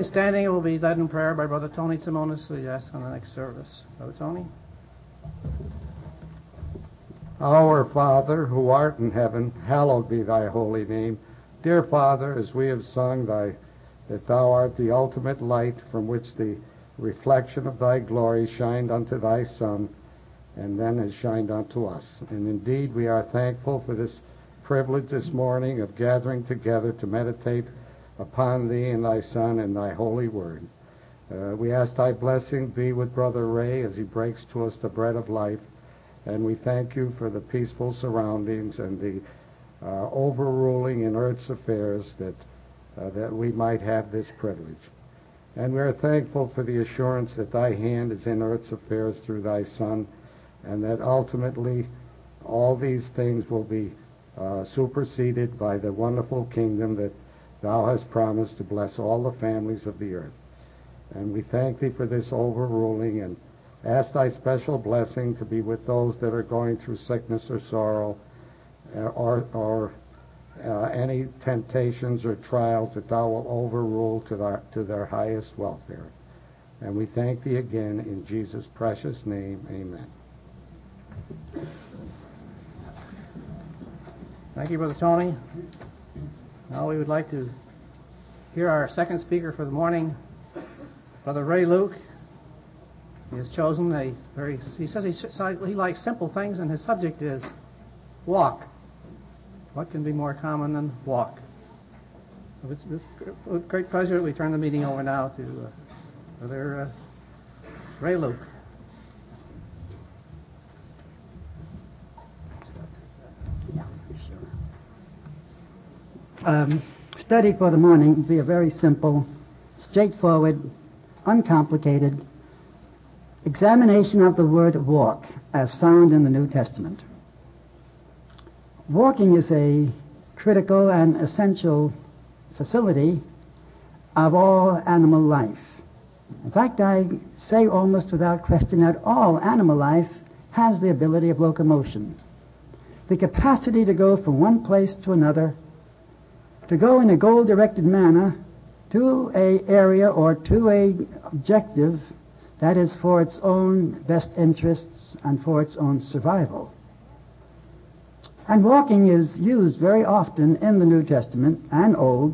standing. It will be led in prayer by Brother Tony Simonis, who we ask on the next service. Brother Tony. Our Father, who art in heaven, hallowed be thy holy name. Dear Father, as we have sung that thou art the ultimate light from which the reflection of thy glory shined unto thy Son, and then has shined unto us. And indeed we are thankful for this privilege this morning of gathering together to meditate upon thee and thy Son and thy holy word. We ask thy blessing be with Brother Ray as he breaks to us the bread of life, and we thank you for the peaceful surroundings and the overruling in earth's affairs that we might have this privilege. And we are thankful for the assurance that thy hand is in earth's affairs through thy Son, and that ultimately all these things will be superseded by the wonderful kingdom that thou hast promised to bless all the families of the earth. And we thank thee for this overruling, and ask thy special blessing to be with those that are going through sickness or sorrow, or any temptations or trials, that thou will overrule to their highest welfare. And we thank thee again in Jesus' precious name. Amen. Thank you, Brother Tony. Now we would like to hear our second speaker for the morning, Brother Ray Luke. He has chosen he says he likes simple things, and his subject is walk. What can be more common than walk? So it's with great pleasure that we turn the meeting over now to Brother Ray Luke. Study for the morning will be a very simple, straightforward, uncomplicated examination of the word walk as found in the New Testament. Walking is a critical and essential facility of all animal life. In fact, I say almost without question that all animal life has the ability of locomotion, the capacity to go from one place to another, to go in a goal-directed manner to an area or to an objective that is for its own best interests and for its own survival. And walking is used very often in the New Testament and Old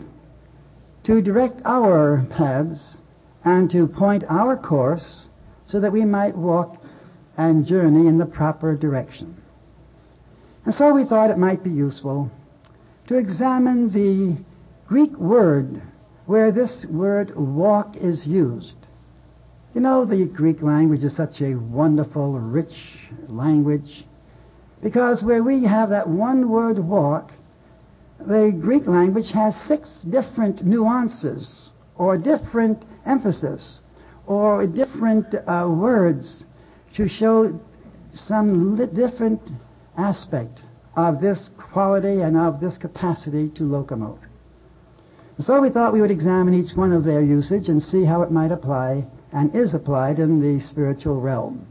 to direct our paths and to point our course so that we might walk and journey in the proper direction. And so we thought it might be useful to examine the Greek word where this word walk is used. You know, the Greek language is such a wonderful, rich language, because where we have that one word walk, the Greek language has 6 different nuances, or different emphasis, or different words to show some different aspect of this quality and of this capacity to locomote. So we thought we would examine each one of their usage and see how it might apply and is applied in the spiritual realm.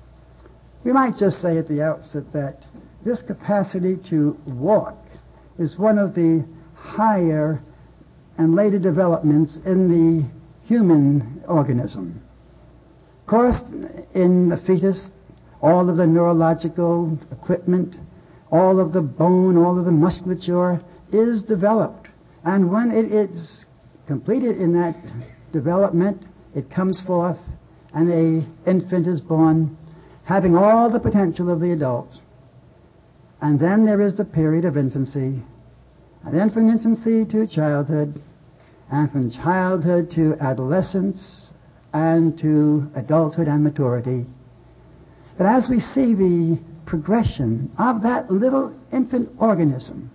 We might just say at the outset that this capacity to walk is one of the higher and later developments in the human organism. Of course, in the fetus, all of the neurological equipment, all of the bone, all of the musculature is developed. And when it is completed in that development, it comes forth and an infant is born having all the potential of the adult. And then there is the period of infancy, and then from infancy to childhood, and from childhood to adolescence, and to adulthood and maturity. But as we see the progression of that little infant organism,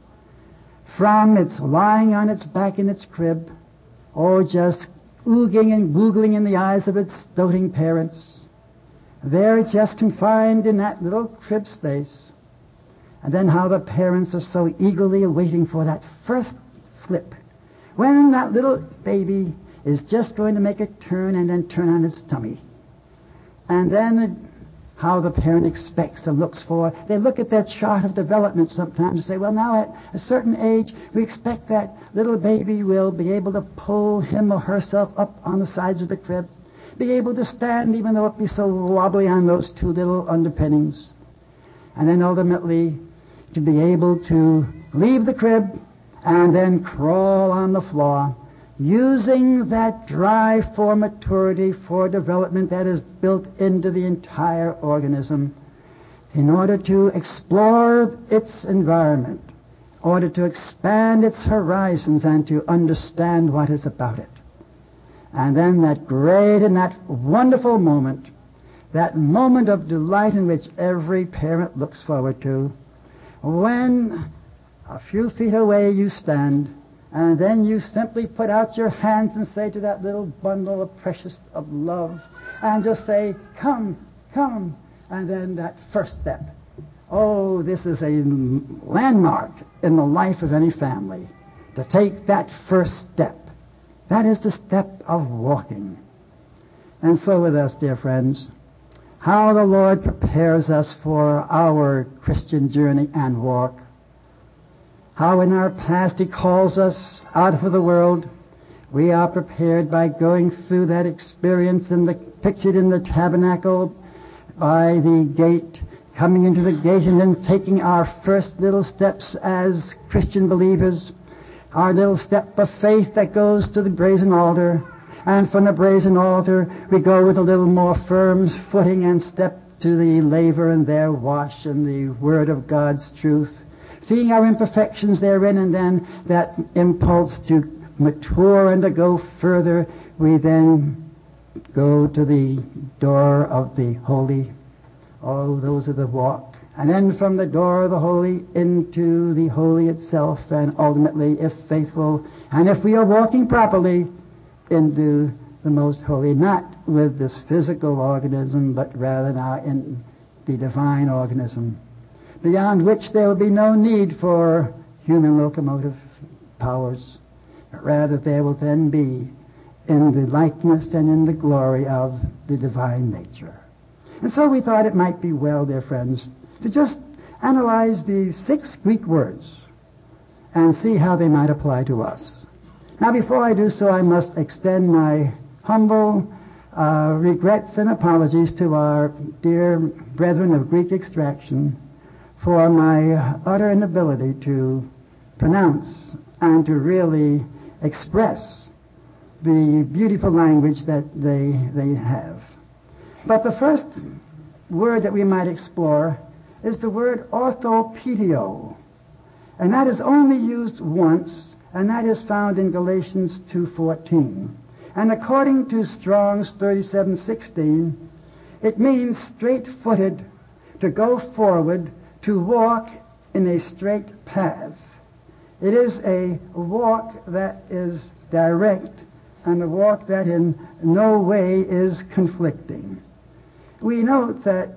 from its lying on its back in its crib, or just oogling and googling in the eyes of its doting parents, there it's just confined in that little crib space. And then how the parents are so eagerly waiting for that first flip, when that little baby is just going to make a turn and then turn on its tummy. And then how the parent expects and looks for. They look at their chart of development sometimes and say, well, now at a certain age, we expect that little baby will be able to pull him or herself up on the sides of the crib, be able to stand even though it be so wobbly on those two little underpinnings, and then ultimately to be able to leave the crib and then crawl on the floor, using that drive for maturity, for development that is built into the entire organism in order to explore its environment, in order to expand its horizons and to understand what is about it. And then that great and that wonderful moment, that moment of delight in which every parent looks forward to, when a few feet away you stand, and then you simply put out your hands and say to that little bundle of precious of love, and just say, come, come, and then that first step. Oh, this is a landmark in the life of any family, to take that first step. That is the step of walking. And so with us, dear friends, how the Lord prepares us for our Christian journey and walk. How in our past He calls us out of the world. We are prepared by going through that experience pictured in the tabernacle, by the gate, coming into the gate and then taking our first little steps as Christian believers, our little step of faith that goes to the brazen altar. And from the brazen altar we go with a little more firm footing and step to the laver and there wash in the Word of God's truth, seeing our imperfections therein, and then that impulse to mature and to go further, we then go to the door of the holy. Oh, those are the walk. And then from the door of the holy into the holy itself, and ultimately, if faithful, and if we are walking properly, into the most holy, not with this physical organism, but rather now in the divine organism, beyond which there will be no need for human locomotive powers, but rather there will then be in the likeness and in the glory of the divine nature. And so we thought it might be well, dear friends, to just analyze the 6 Greek words and see how they might apply to us. Now, before I do so, I must extend my humble regrets and apologies to our dear brethren of Greek extraction for my utter inability to pronounce and to really express the beautiful language that they have. But the first word that we might explore is the word orthopedeo, and that is only used once, and that is found in Galatians 2:14. And according to Strong's 37:16, it means straight-footed, to go forward, to walk in a straight path. It is a walk that is direct and a walk that in no way is conflicting. We note that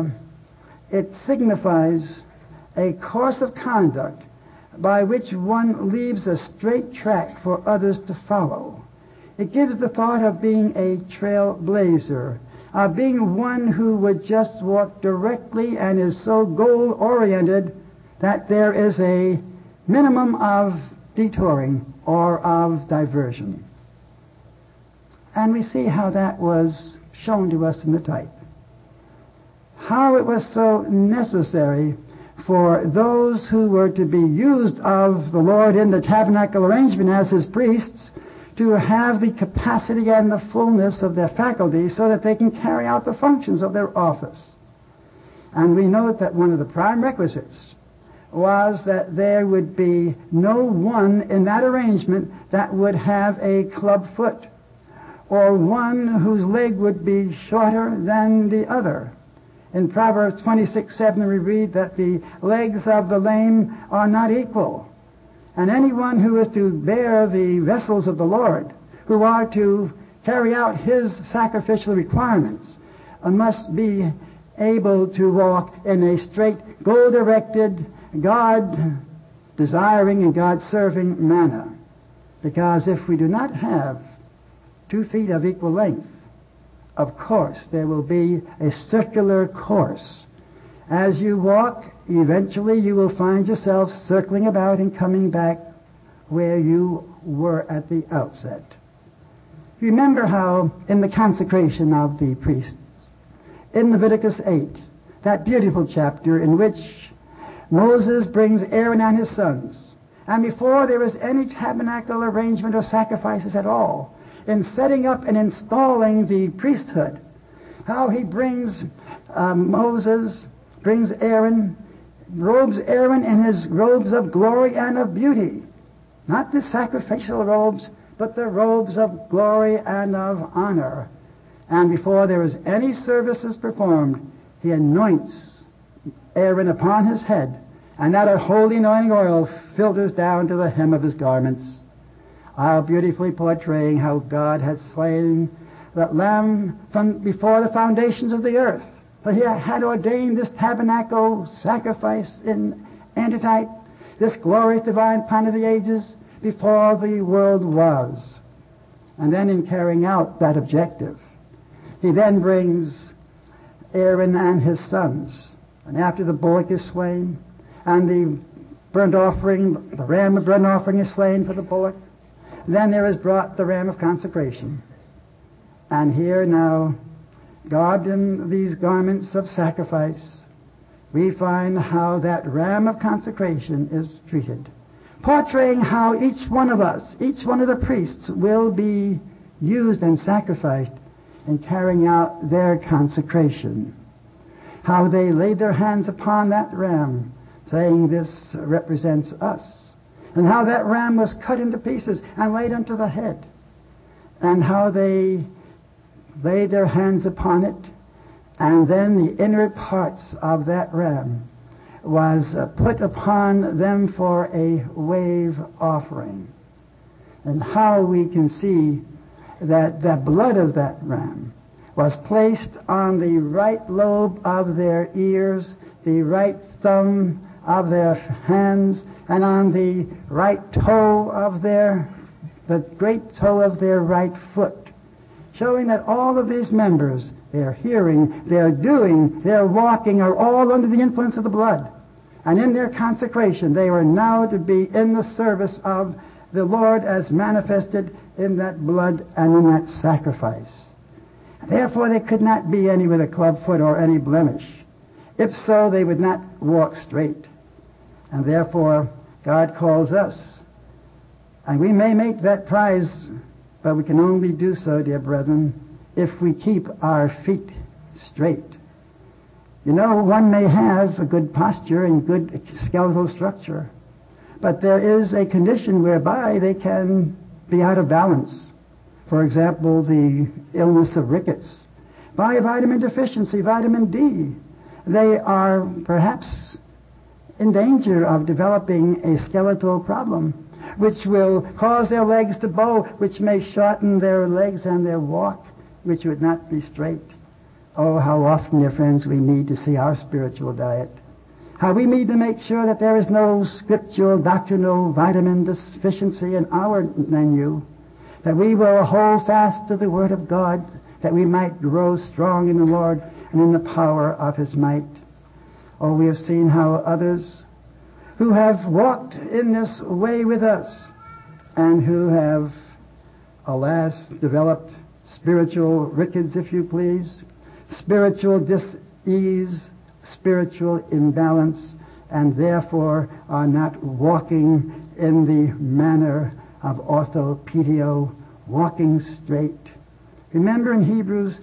it signifies a course of conduct by which one leaves a straight track for others to follow. It gives the thought of being a trailblazer, of being one who would just walk directly and is so goal-oriented that there is a minimum of detouring or of diversion. And we see how that was shown to us in the type. How it was so necessary for those who were to be used of the Lord in the tabernacle arrangement as His priests to have the capacity and the fullness of their faculties so that they can carry out the functions of their office. And we note that one of the prime requisites was that there would be no one in that arrangement that would have a club foot, or one whose leg would be shorter than the other. In Proverbs 26:7 we read that the legs of the lame are not equal. And anyone who is to bear the vessels of the Lord, who are to carry out His sacrificial requirements, must be able to walk in a straight, goal-directed, God-desiring and God-serving manner. Because if we do not have 2 feet of equal length, of course, there will be a circular course. As you walk, eventually you will find yourself circling about and coming back where you were at the outset. Remember how in the consecration of the priests, in Leviticus 8, that beautiful chapter in which Moses brings Aaron and his sons, and before there is any tabernacle arrangement or sacrifices at all, in setting up and installing the priesthood, how he brings Moses, brings Aaron, robes Aaron in his robes of glory and of beauty. Not the sacrificial robes, but the robes of glory and of honor. And before there is any services performed, he anoints Aaron upon his head, and that holy anointing oil filters down to the hem of his garments. How beautifully portraying how God had slain that lamb from before the foundations of the earth. For he had ordained this tabernacle sacrifice in antitype, this glorious divine plan of the ages, before the world was. And then in carrying out that objective, he then brings Aaron and his sons. And after the bullock is slain, and the burnt offering, the ram of burnt offering is slain for the bullock, then there is brought the ram of consecration. And here now, garbed in these garments of sacrifice, we find how that ram of consecration is treated, portraying how each one of us, each one of the priests, will be used and sacrificed in carrying out their consecration. How they laid their hands upon that ram, saying, "This represents us." And how that ram was cut into pieces and laid unto the head. And how they laid their hands upon it, and then the inner parts of that ram was put upon them for a wave offering. And how we can see that the blood of that ram was placed on the right lobe of their ears, the right thumb of their hands, and on the right toe of the great toe of their right foot, showing that all of these members, their hearing, their doing, their walking, are all under the influence of the blood. And in their consecration, they were now to be in the service of the Lord as manifested in that blood and in that sacrifice. Therefore, they could not be any with a club foot or any blemish. If so, they would not walk straight. And therefore, God calls us. And we may make that prize, but we can only do so, dear brethren, if we keep our feet straight. You know, one may have a good posture and good skeletal structure, but there is a condition whereby they can be out of balance. For example, the illness of rickets. By vitamin deficiency, vitamin D, they are perhaps in danger of developing a skeletal problem, which will cause their legs to bow, which may shorten their legs and their walk, which would not be straight. Oh, how often, dear friends, we need to see our spiritual diet. How we need to make sure that there is no scriptural, doctrinal vitamin deficiency in our menu, that we will hold fast to the Word of God, that we might grow strong in the Lord and in the power of His might. Oh, we have seen how others who have walked in this way with us and who have, alas, developed spiritual rickets, if you please, spiritual dis-ease, spiritual imbalance, and therefore are not walking in the manner of orthopedeo, walking straight. Remember in Hebrews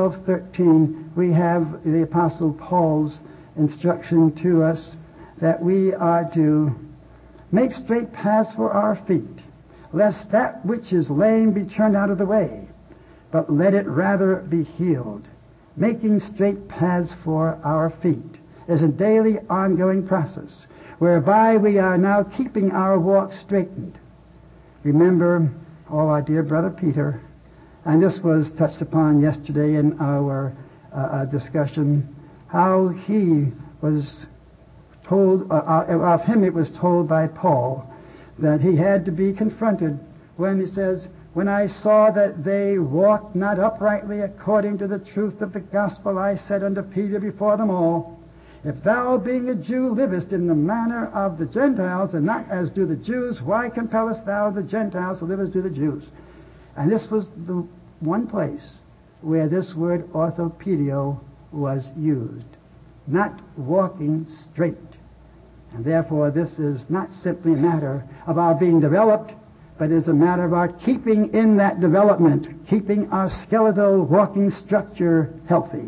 12:13, we have the Apostle Paul's instruction to us that we are to make straight paths for our feet, lest that which is lame be turned out of the way, but let it rather be healed. Making straight paths for our feet is a daily ongoing process whereby we are now keeping our walk straightened. Remember, our dear brother Peter, and this was touched upon yesterday in our discussion, how he was told, of him it was told by Paul, that he had to be confronted when he says, When I saw that they walked not uprightly according to the truth of the gospel, I said unto Peter before them all, If thou, being a Jew, livest in the manner of the Gentiles, and not as do the Jews, why compellest thou the Gentiles to live as do the Jews? And this was the one place where this word orthopedio was used. Not walking straight. And therefore this is not simply a matter of our being developed, but is a matter of our keeping in that development, keeping our skeletal walking structure healthy.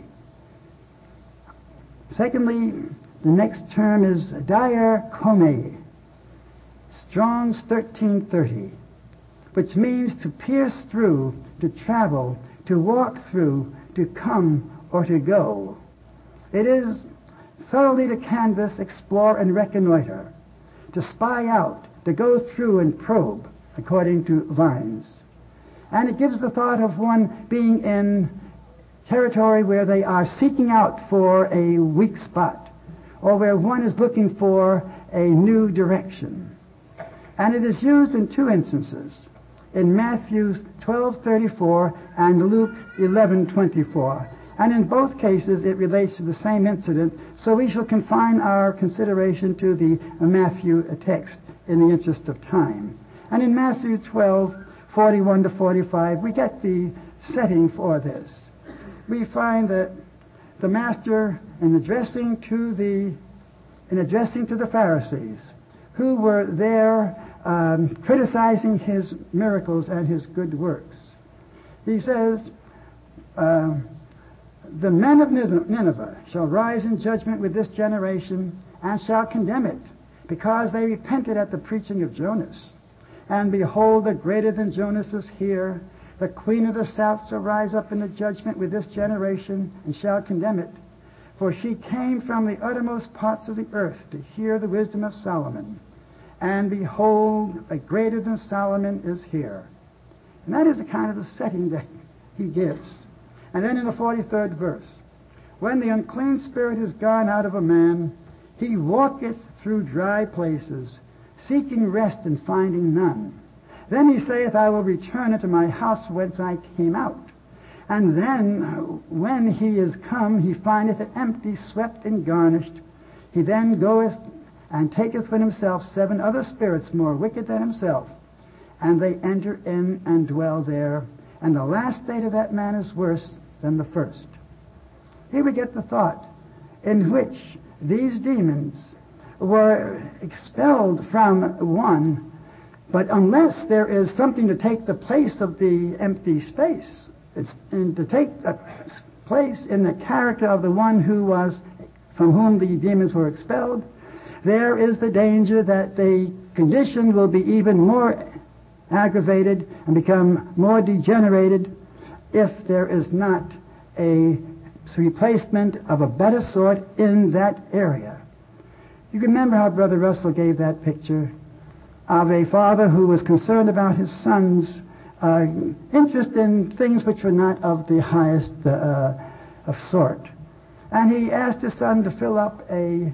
Secondly, the next term is diarchome, Strong's 1330, which means to pierce through, to travel, to walk through, to come, or to go. It is thoroughly to canvass, explore, and reconnoiter, to spy out, to go through and probe, according to Vines. And it gives the thought of one being in territory where they are seeking out for a weak spot, or where one is looking for a new direction. And it is used in two instances, in Matthew 12:34 and Luke 11:24. And in both cases it relates to the same incident, so we shall confine our consideration to the Matthew text in the interest of time. And in Matthew 12:41-45, we get the setting for this. We find that the Master, in addressing to the Pharisees, who were there criticizing his miracles and his good works, he says, the men of Nineveh shall rise in judgment with this generation and shall condemn it, because they repented at the preaching of Jonas. And behold, the greater than Jonas is here. The queen of the south shall rise up in the judgment with this generation and shall condemn it. For she came from the uttermost parts of the earth to hear the wisdom of Solomon. And behold, a greater than Solomon is here. And that is the kind of the setting that he gives. And then in the 43rd verse, when the unclean spirit is gone out of a man, he walketh through dry places, seeking rest and finding none. Then he saith, I will return into my house whence I came out. And then, when he is come, he findeth it empty, swept, and garnished. He then goeth and taketh for himself 7 other spirits more wicked than himself, and they enter in and dwell there. And the last state of that man is worse than the first. Here we get the thought in which these demons were expelled from one, but unless there is something to take the place of the empty space, and to take a place in the character of the one who was, from whom the demons were expelled, there is the danger that the condition will be even more aggravated and become more degenerated if there is not a replacement of a better sort in that area. You remember how Brother Russell gave that picture of a father who was concerned about his son's interest in things which were not of the highest of sort. And he asked his son to fill up a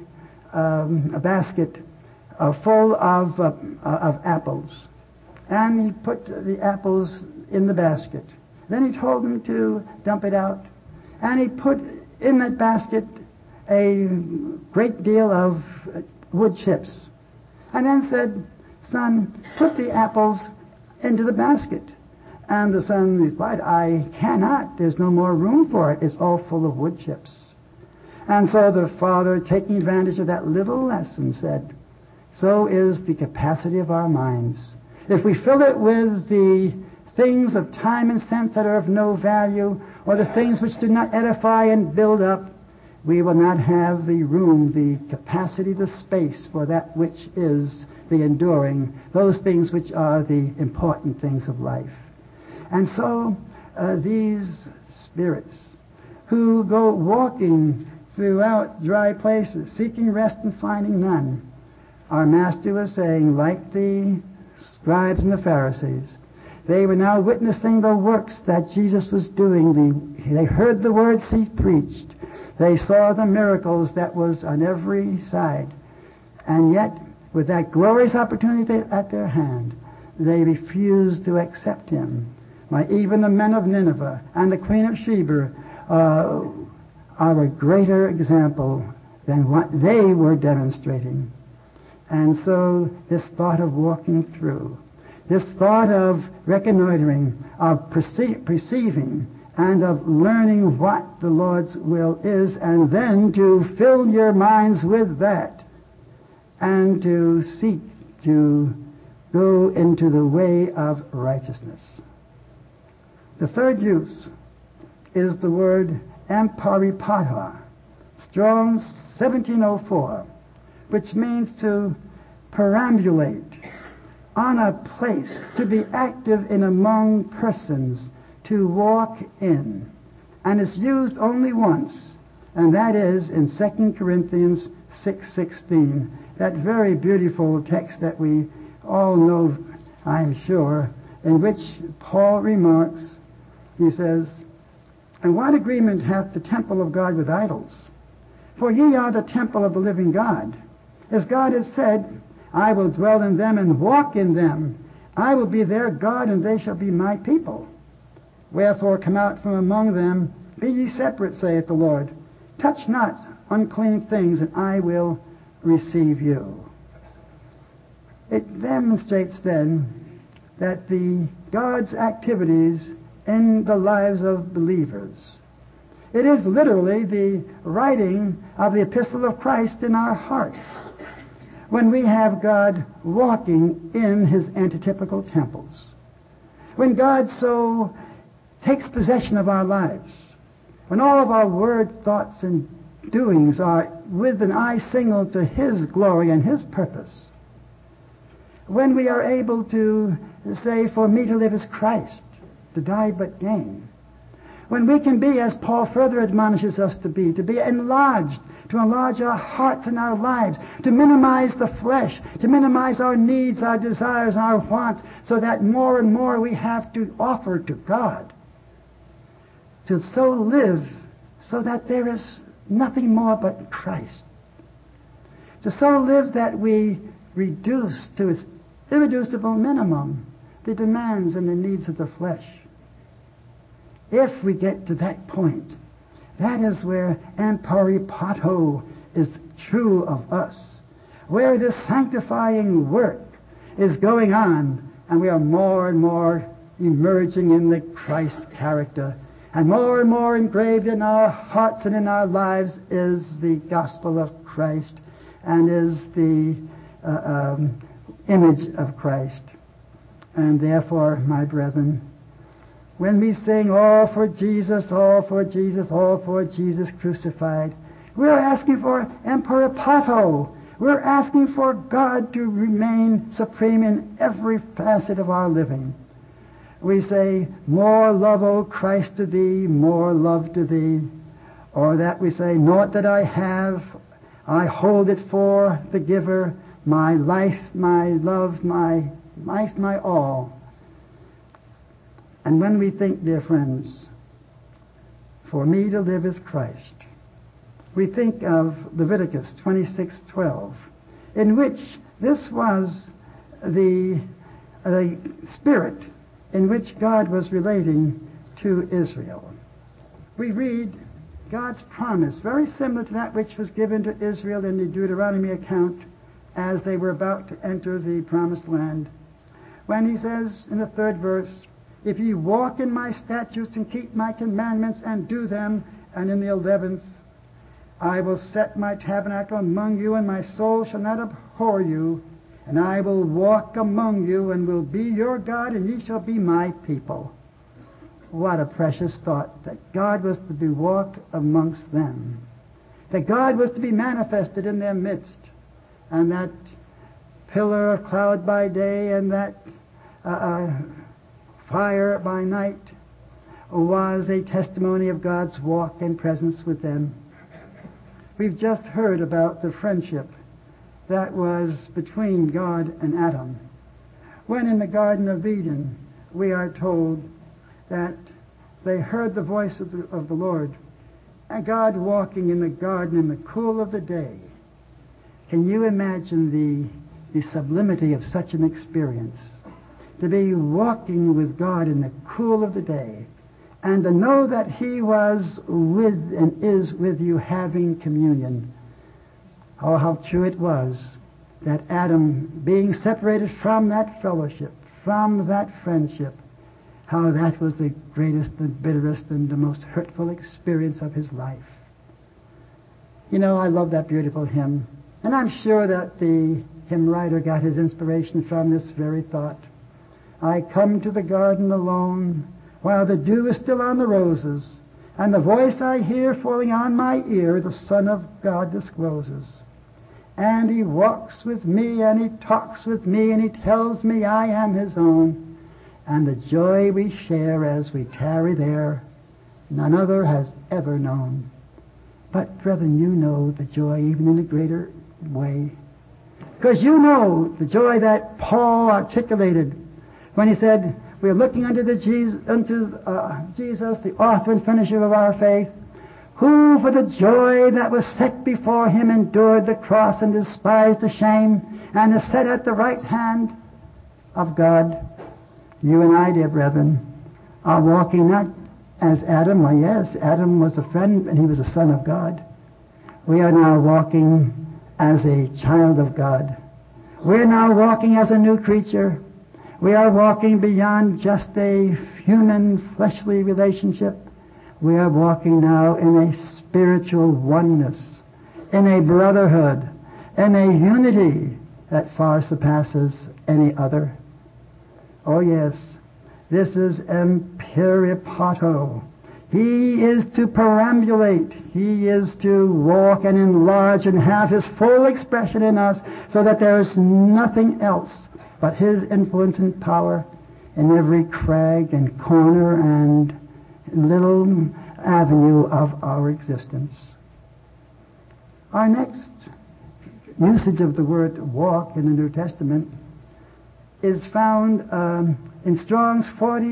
basket full of apples. And he put the apples in the basket. Then he told him to dump it out. And he put in that basket a great deal of wood chips. And then said, son, put the apples into the basket. And the son replied, I cannot. There's no more room for it. It's all full of wood chips. And so the father, taking advantage of that little lesson, said, so is the capacity of our minds. If we fill it with the things of time and sense that are of no value, or the things which do not edify and build up, we will not have the room, the capacity, the space for that which is the enduring, those things which are the important things of life. And so these spirits who go walking throughout dry places, seeking rest and finding none, our Master was saying, like the scribes and the Pharisees, they were now witnessing the works that Jesus was doing. They heard the words he preached. They saw the miracles that was on every side. And yet, with that glorious opportunity at their hand, they refused to accept him. Even the men of Nineveh and the Queen of Sheba are a greater example than what they were demonstrating. And so this thought of walking through, this thought of reconnoitering, of perceiving, and of learning what the Lord's will is, and then to fill your minds with that, and to seek to go into the way of righteousness. The third use is the word emparipata, Strong's 1704, which means to perambulate on a place, to be active in among persons, to walk in. And it's used only once, and that is in 2 Corinthians 6:16, that very beautiful text that we all know, I'm sure, in which Paul remarks, he says, "And what agreement hath the temple of God with idols? For ye are the temple of the living God. As God has said, I will dwell in them and walk in them. I will be their God, and they shall be my people. Wherefore come out from among them, be ye separate, saith the Lord. Touch not unclean things, and I will receive you." It demonstrates then that God's activities in the lives of believers, it is literally the writing of the epistle of Christ in our hearts. When we have God walking in his antitypical temples, when God so takes possession of our lives, when all of our word, thoughts, and doings are with an eye single to his glory and his purpose, when we are able to say, "For me to live is Christ, to die but gain," when we can be, as Paul further admonishes us to be enlarged, to enlarge our hearts and our lives, to minimize the flesh, to minimize our needs, our desires, and our wants, so that more and more we have to offer to God, to so live so that there is nothing more but Christ, to so live that we reduce to its irreducible minimum the demands and the needs of the flesh. If we get to that point, that is where emparipato is true of us, where this sanctifying work is going on, and we are more and more emerging in the Christ character, and more engraved in our hearts and in our lives is the gospel of Christ, and is the image of Christ. And therefore, my brethren, when we sing, "All for Jesus, all for Jesus, all for Jesus crucified," we're asking for emparipato. We're asking for God to remain supreme in every facet of our living. We say, "More love, O Christ, to thee, more love to thee." Or that we say, "Naught that I have, I hold it for the giver, my life, my love, my life, my all." And when we think, dear friends, "For me to live is Christ," we think of Leviticus 26:12, in which this was the spirit in which God was relating to Israel. We read God's promise, very similar to that which was given to Israel in the Deuteronomy account as they were about to enter the promised land, when he says in the 3rd verse, "If ye walk in my statutes and keep my commandments and do them," and in the 11th, "I will set my tabernacle among you, and my soul shall not abhor you, and I will walk among you, and will be your God, and ye shall be my people." What a precious thought, that God was to be walked amongst them, that God was to be manifested in their midst, and that pillar of cloud by day and that fire by night was a testimony of God's walk and presence with them. We've just heard about the friendship that was between God and Adam, when in the Garden of Eden we are told that they heard the voice of the Lord, and God walking in the garden in the cool of the day. Can you imagine the sublimity of such an experience? to be walking with God in the cool of the day, and to know that He was with and is with you having communion. Oh, how true it was that Adam, being separated from that fellowship, from that friendship, how that was the greatest, the bitterest, and the most hurtful experience of his life. You know, I love that beautiful hymn, and I'm sure that the hymn writer got his inspiration from this very thought. I come to the garden alone, while the dew is still on the roses, and the voice I hear falling on my ear, the Son of God discloses. And He walks with me, and He talks with me, and He tells me I am His own. And the joy we share as we tarry there, none other has ever known. But, brethren, you know the joy even in a greater way. Because you know the joy that Paul articulated when he said, we are looking unto Jesus, the author and finisher of our faith, who for the joy that was set before Him endured the cross and despised the shame, and is set at the right hand of God. You and I, dear brethren, are walking not as Adam. Why, yes, Adam was a friend and he was a son of God. We are now walking as a child of God. We are now walking as a new creature. We are walking beyond just a human, fleshly relationship. We are walking now in a spiritual oneness, in a brotherhood, in a unity that far surpasses any other. Oh yes, this is emperipato. He is to perambulate. He is to walk and enlarge and have His full expression in us, so that there is nothing else but His influence and power in every crag and corner and little avenue of our existence. Our next usage of the word walk in the New Testament is found in Strong's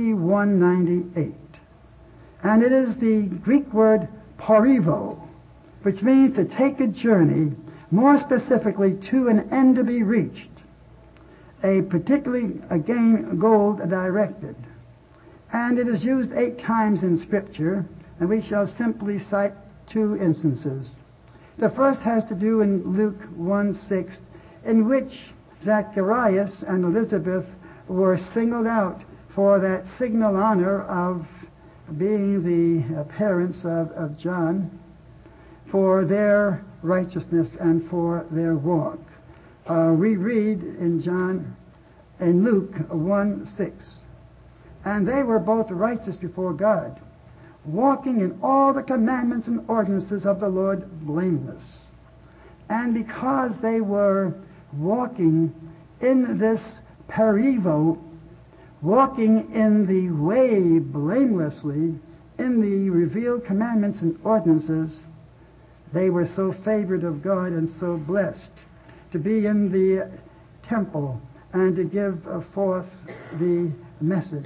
4198. And it is the Greek word porivo, which means to take a journey, more specifically to an end to be reached, a particularly, again, goal directed. And it is used 8 times in Scripture, and we shall simply cite 2 instances. The first has to do in Luke 1:6, in which Zacharias and Elizabeth were singled out for that signal honor of being the parents of John, for their righteousness and for their walk. We read in Luke 1:6, and they were both righteous before God, walking in all the commandments and ordinances of the Lord blameless. And because they were walking in this perivo, walking in the way blamelessly, in the revealed commandments and ordinances, they were so favored of God and so blessed to be in the temple and to give forth the message.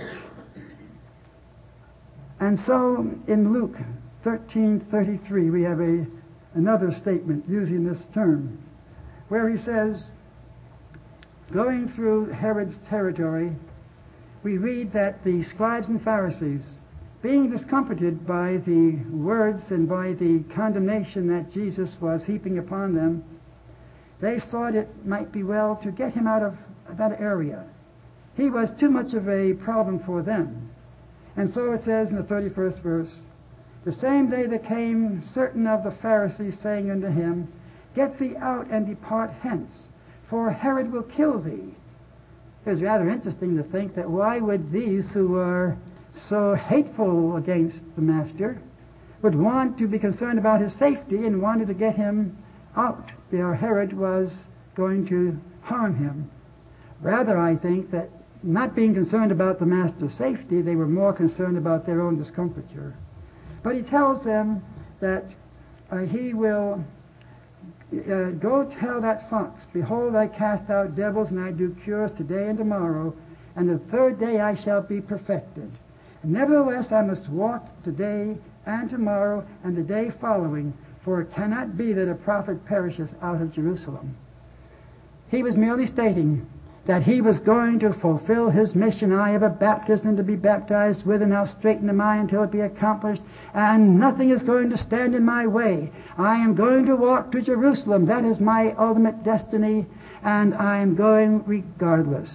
And so in Luke 13:33 we have another statement using this term, where he says, going through Herod's territory, we read that the scribes and Pharisees, being discomforted by the words and by the condemnation that Jesus was heaping upon them, they thought it might be well to get him out of that area. He was too much of a problem for them. And so it says in the 31st verse, the same day there came certain of the Pharisees, saying unto him, Get thee out and depart hence, for Herod will kill thee. It was rather interesting to think that why would these who were so hateful against the Master would want to be concerned about his safety and wanted to get him out. Their Herod was going to harm him. Rather, I think that not being concerned about the Master's safety, they were more concerned about their own discomfiture. But he tells them that he will go tell that fox, Behold, I cast out devils, and I do cures today and tomorrow, and the 3rd day I shall be perfected. And nevertheless, I must walk today and tomorrow and the day following, for it cannot be that a prophet perishes out of Jerusalem. He was merely stating that he was going to fulfill his mission. I have a baptism to be baptized with, and now straighten the mind until it be accomplished, and nothing is going to stand in my way. I am going to walk to Jerusalem. That is my ultimate destiny, and I am going regardless.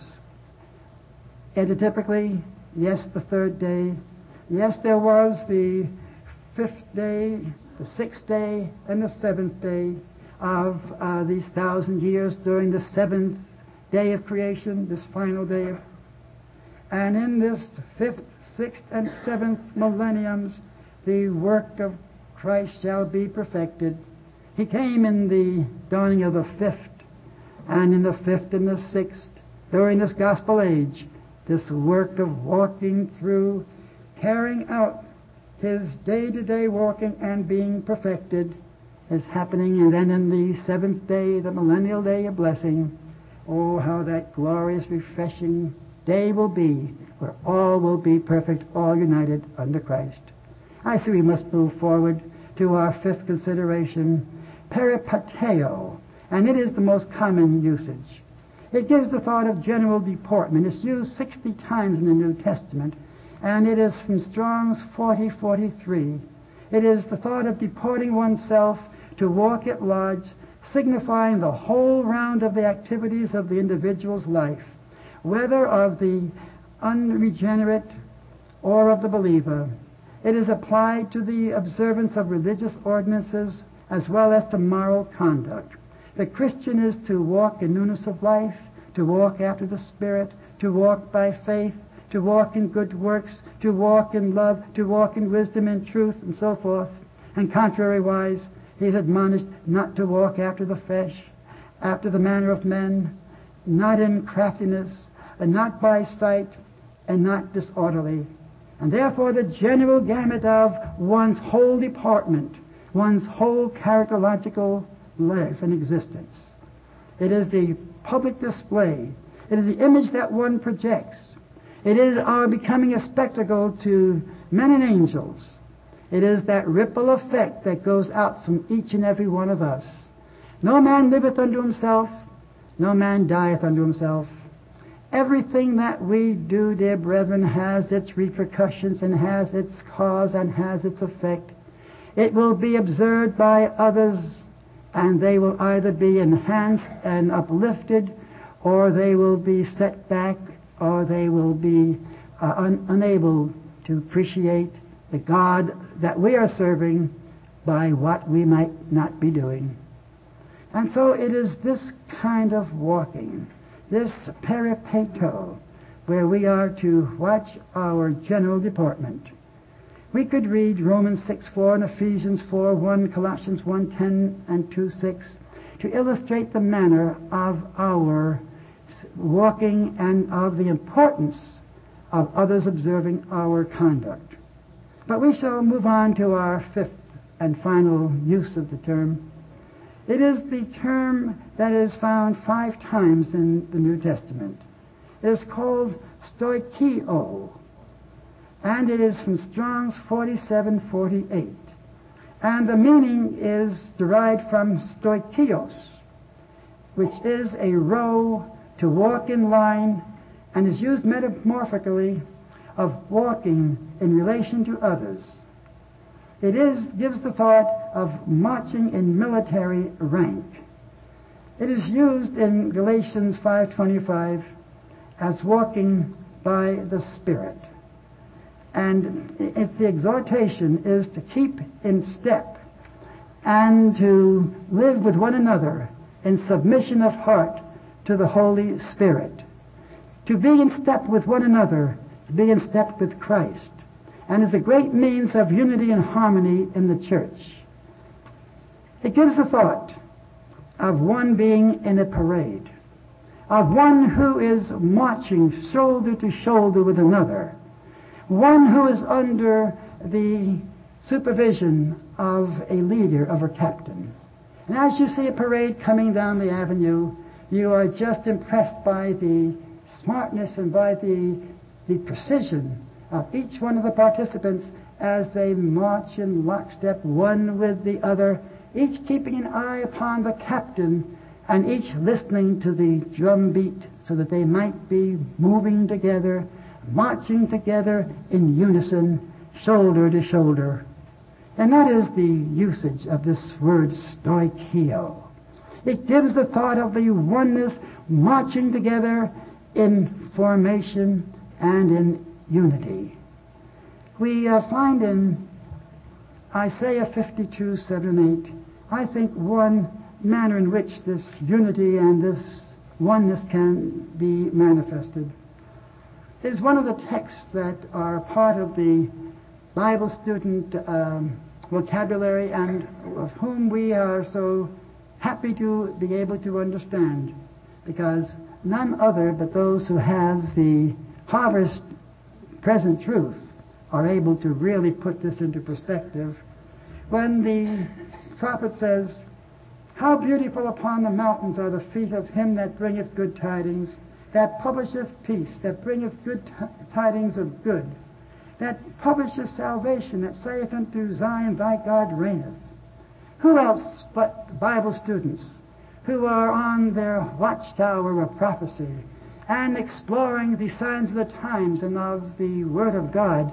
Antitypically, yes, the third day. Yes, there was the fifth day, the sixth day, and the seventh day of these 1,000 years during the seventh day of creation, this final day. And in this fifth, sixth, and seventh millenniums, the work of Christ shall be perfected. He came in the dawning of the fifth, and in the fifth and the sixth, during this gospel age, this work of walking through, carrying out his day-to-day walking and being perfected is happening. And then in the seventh day, the millennial day of blessing, oh, how that glorious, refreshing day will be, where all will be perfect, all united under Christ. I see we must move forward to our fifth consideration, peripateo, and it is the most common usage. It gives the thought of general deportment. It's used 60 times in the New Testament, and it is from Strong's 40:43. It is the thought of deporting oneself to walk at large, signifying the whole round of the activities of the individual's life, whether of the unregenerate or of the believer. It is applied to the observance of religious ordinances as well as to moral conduct. The Christian is to walk in newness of life, to walk after the Spirit, to walk by faith, to walk in good works, to walk in love, to walk in wisdom and truth, and so forth. And contrariwise, he is admonished not to walk after the flesh, after the manner of men, not in craftiness, and not by sight, and not disorderly. And therefore the general gamut of one's whole deportment, one's whole characterological life and existence. It is the public display. It is the image that one projects. It is our becoming a spectacle to men and angels. It is that ripple effect that goes out from each and every one of us. No man liveth unto himself, no man dieth unto himself. Everything that we do, dear brethren, has its repercussions and has its cause and has its effect. It will be observed by others, and they will either be enhanced and uplifted, or they will be set back, or they will be unable to appreciate the God that we are serving by what we might not be doing. And so it is this kind of walking, this peripeto, where we are to watch our general deportment. We could read Romans 6:4 and Ephesians 4:1, Colossians 1:10 and 2:6 to illustrate the manner of our walking and of the importance of others observing our conduct. But we shall move on to our fifth and final use of the term. It is the term that is found 5 times in the New Testament. It is called stoichio, and it is from Strong's 47:48. And the meaning is derived from stoichios, which is a row, to walk in line, and is used metamorphically of walking in relation to others. It gives the thought of marching in military rank. It is used in Galatians 5:25 as walking by the Spirit. And the exhortation is to keep in step and to live with one another in submission of heart to the Holy Spirit. To be in step with one another, to be in step with Christ, and is a great means of unity and harmony in the church. It gives the thought of one being in a parade, of one who is marching shoulder to shoulder with another, one who is under the supervision of a leader, of a captain. And as you see a parade coming down the avenue, you are just impressed by the smartness and by the precision of each one of the participants as they march in lockstep, one with the other, each keeping an eye upon the captain and each listening to the drum beat so that they might be moving together, marching together in unison, shoulder to shoulder. And that is the usage of this word stoichio. It gives the thought of the oneness marching together in formation and in unity. We find in Isaiah 52:7-8, I think one manner in which this unity and this oneness can be manifested is one of the texts that are part of the Bible student vocabulary and of whom we are so happy to be able to understand, because none other but those who have the harvest present truth are able to really put this into perspective. When the prophet says, "How beautiful upon the mountains are the feet of him that bringeth good tidings, that publisheth peace, that bringeth good tidings of good, that publisheth salvation, that saith unto Zion, thy God reigneth." Who else but the Bible students who are on their watchtower of prophecy and exploring the signs of the times and of the Word of God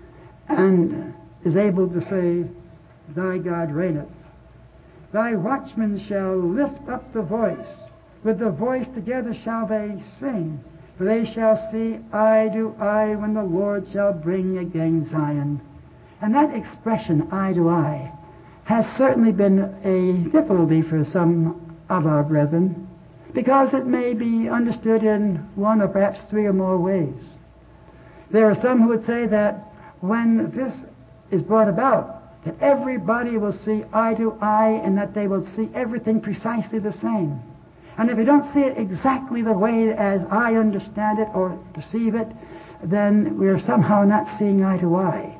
and is able to say, "Thy God reigneth. Thy watchmen shall lift up the voice. With the voice together shall they sing. For they shall see eye to eye when the Lord shall bring again Zion." And that expression, eye to eye, has certainly been a difficulty for some of our brethren, because it may be understood in one or perhaps three or more ways. There are some who would say that when this is brought about, that everybody will see eye to eye and that they will see everything precisely the same. And if you don't see it exactly the way as I understand it or perceive it, then we're somehow not seeing eye to eye.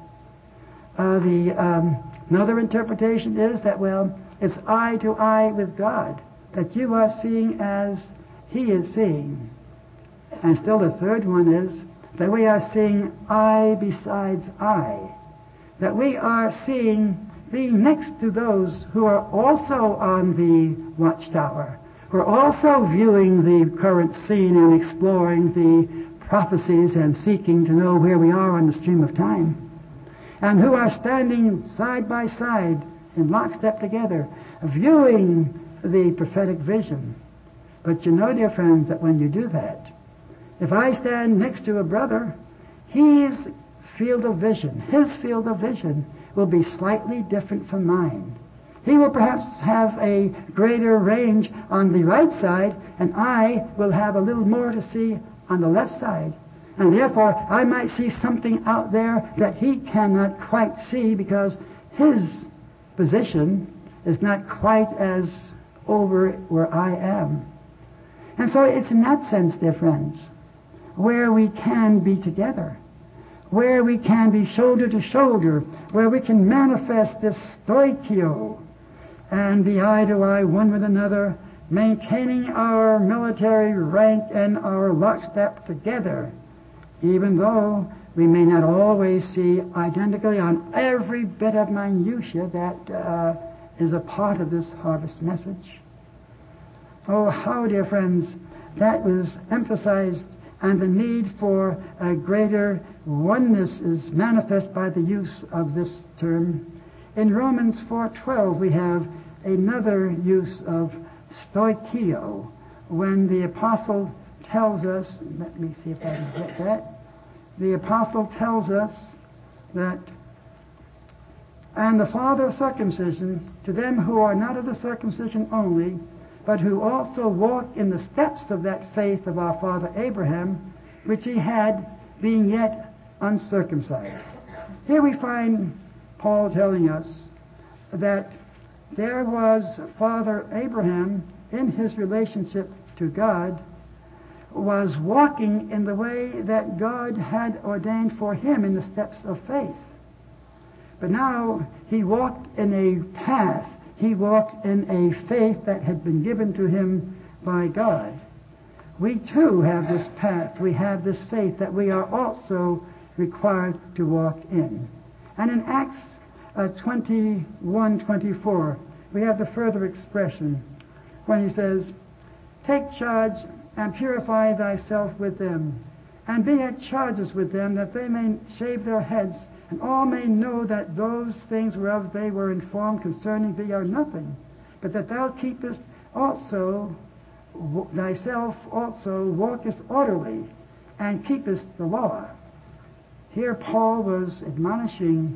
Another interpretation is that, well, it's eye to eye with God, that you are seeing as He is seeing. And still the third one is that we are seeing eye besides eye, that we are seeing, being next to those who are also on the watchtower, who are also viewing the current scene and exploring the prophecies and seeking to know where we are on the stream of time, and who are standing side by side in lockstep together, viewing the prophetic vision. But you know, dear friends, that when you do that, if I stand next to a brother, his field of vision will be slightly different from mine. He will perhaps have a greater range on the right side, and I will have a little more to see on the left side. And therefore, I might see something out there that he cannot quite see because his position is not quite as over where I am. And so it's in that sense, dear friends, where we can be together, where we can be shoulder to shoulder, where we can manifest this stoichio and be eye to eye one with another, maintaining our military rank and our lockstep together, even though we may not always see identically on every bit of minutiae that is a part of this harvest message. Oh, how, dear friends, that was emphasized, and the need for a greater oneness is manifest by the use of this term. In Romans 4:12, we have another use of stoichio, when the apostle tells us, let me see if I can get that. The apostle tells us that, "And the father of circumcision, to them who are not of the circumcision only, but who also walk in the steps of that faith of our father Abraham, which he had, being yet uncircumcised." Here we find Paul telling us that there was Father Abraham, in his relationship to God, was walking in the way that God had ordained for him in the steps of faith. But now he walked in a path. He walked in a faith that had been given to him by God. We too have this path. We have this faith that we are also required to walk in. And in Acts 21:24, we have the further expression when he says, Take charge and purify thyself with them, and be at charges with them, that they may shave their heads, and all may know that those things whereof they were informed concerning thee are nothing, but that thou keepest also thyself also walkest orderly, and keepest the law. Here Paul was admonishing,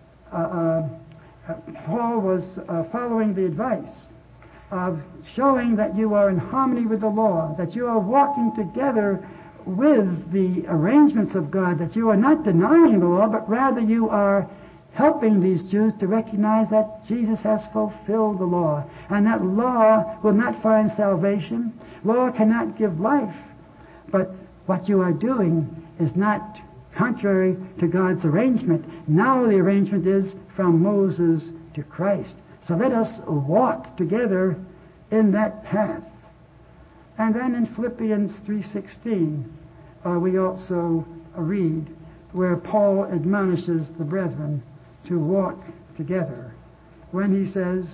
Paul was following the advice of showing that you are in harmony with the law, that you are walking together with the arrangements of God, that you are not denying the law, but rather you are helping these Jews to recognize that Jesus has fulfilled the law, and that law will not find salvation. Law cannot give life, but what you are doing is not contrary to God's arrangement. Now the arrangement is from Moses to Christ. So let us walk together in that path. And then in Philippians 3:16, we also read where Paul admonishes the brethren to walk together, when he says,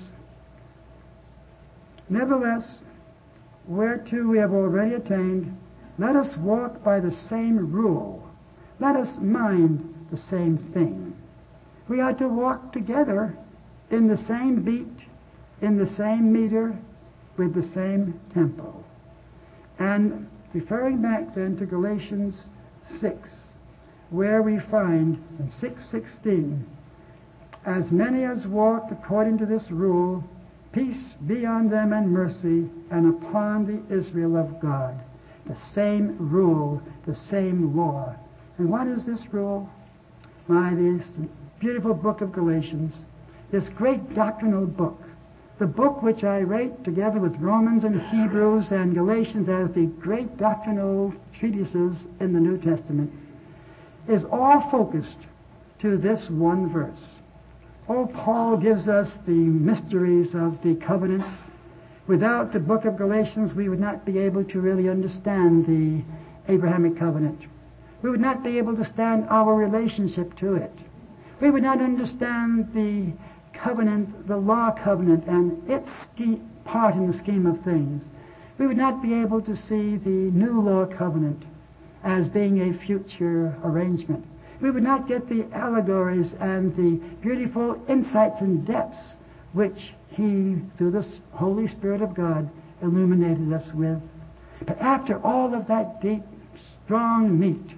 "Nevertheless, whereto we have already attained, let us walk by the same rule. Let us mind the same thing." We are to walk together in the same beat, in the same meter, with the same tempo. And referring back then to Galatians 6, where we find in 6:16, "As many as walked according to this rule, peace be on them and mercy, and upon the Israel of God." The same rule, the same law. And what is this rule? My, this beautiful book of Galatians, this great doctrinal book, the book which I rate together with Romans and Hebrews and Galatians as the great doctrinal treatises in the New Testament, is all focused to this one verse. Oh, Paul gives us the mysteries of the covenants. Without the book of Galatians, we would not be able to really understand the Abrahamic covenant. We would not be able to stand our relationship to it. We would not understand the covenant, the law covenant, and its part in the scheme of things. We would not be able to see the new law covenant as being a future arrangement. We would not get the allegories and the beautiful insights and depths which He, through the Holy Spirit of God, illuminated us with. But after all of that deep, strong meat,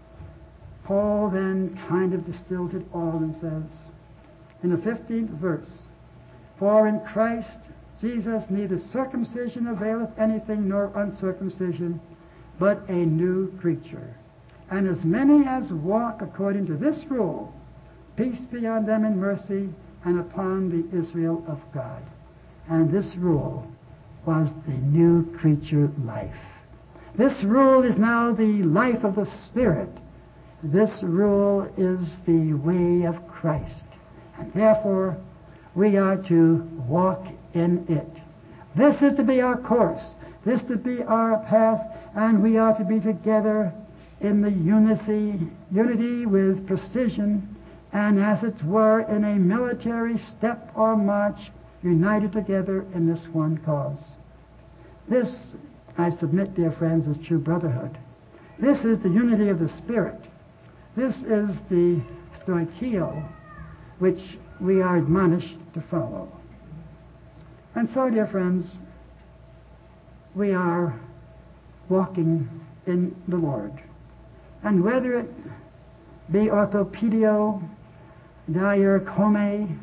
Paul then kind of distills it all and says, in the 15th verse, "For in Christ Jesus neither circumcision availeth anything nor uncircumcision, but a new creature. And as many as walk according to this rule, peace be on them and mercy, and upon the Israel of God." And this rule was the new creature life. This rule is now the life of the Spirit. This rule is the way of Christ. And therefore, we are to walk in it. This is to be our course. This to be our path. And we are to be together in the unity with precision, and as it were in a military step or march, united together in this one cause. This, I submit, dear friends, is true brotherhood. This is the unity of the Spirit. This is the stoichio which we are admonished to follow. And so, dear friends, we are walking in the Lord. And whether it be orthopedio, diarchome,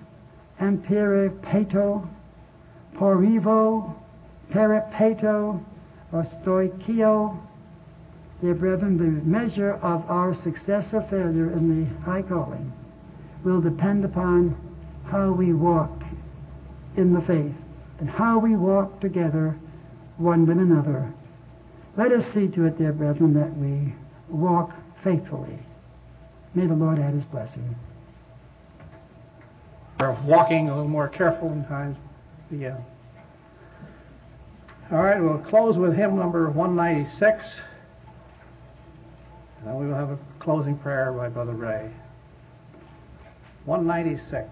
empiripeto, porivo, peripeto, or stoichio, dear brethren, the measure of our success or failure in the high calling will depend upon how we walk in the faith and how we walk together one with another. Let us see to it, dear brethren, that we walk faithfully. May the Lord add His blessing. We're walking a little more careful in times. Yeah. All right, we'll close with hymn number 196. And then we will have a closing prayer by Brother Ray. 196.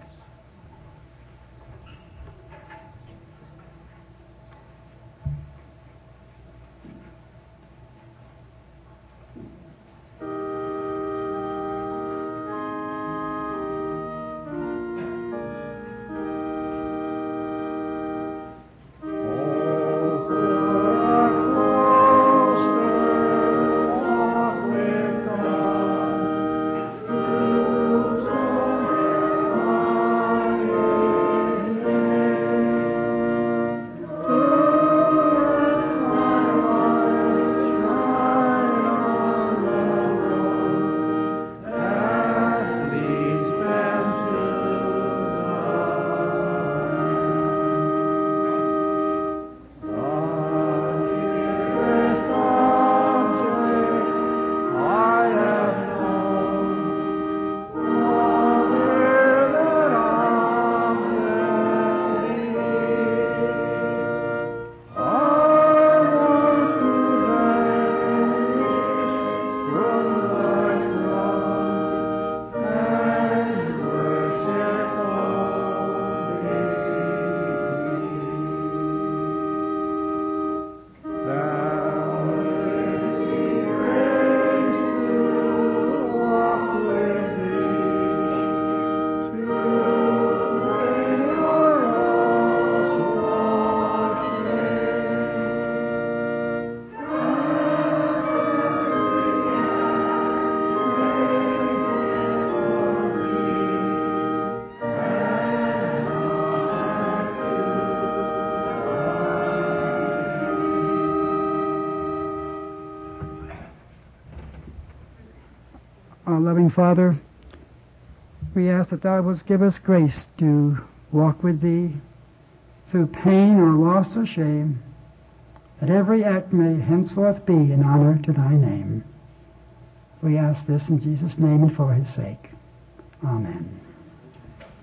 Our loving Father, we ask that Thou wouldst give us grace to walk with Thee through pain or loss or shame, that every act may henceforth be in honor to Thy name. We ask this in Jesus' name and for His sake. Amen.